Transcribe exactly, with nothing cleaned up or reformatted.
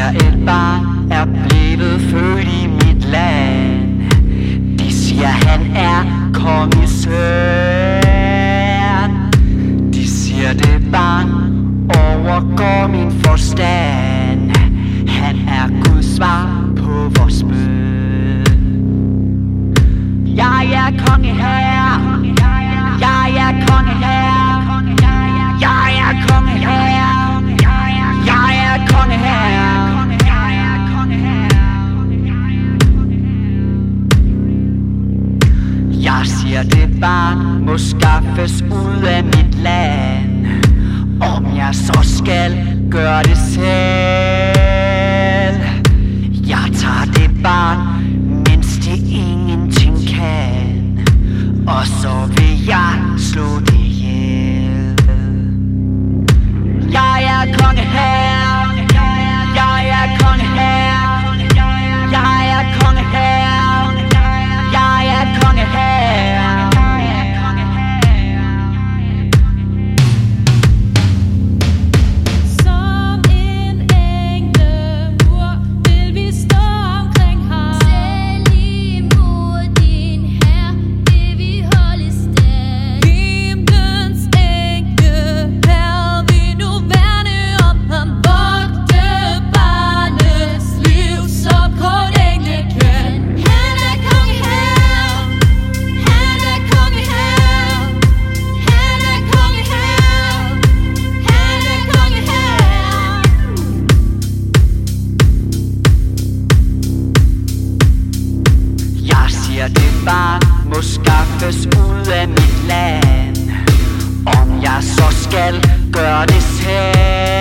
siger et barn er blevet født i mit land. De siger han er kongesøn. De siger det barn overgår min forstand. Han er Guds svar på vores bøn. Jeg er konge her. Jeg er konge her. Jeg er konge her. Jeg er konge her. Jeg siger det barn må skaffes ud af mit land. Om jeg så skal gøre det selv. Jeg tager det barn, mens det ingenting kan. Og så vil jeg slå det ihjel. Jeg er konge her. Jeg er konge her. Jeg er konge her. Jeg er konge her. Som en englemur vil vi stå omkring ham. Selv imod din hær vil vi holde stand. Himlens engle, her vil nu værne om ham. Vogte barnets liv, som kun engle kan. Han er konge her. Han er konge her. Han er konge her. Han er konge her. Jeg siger det barn må skaffes ud af mit land. Om jeg så skal gøre det selv.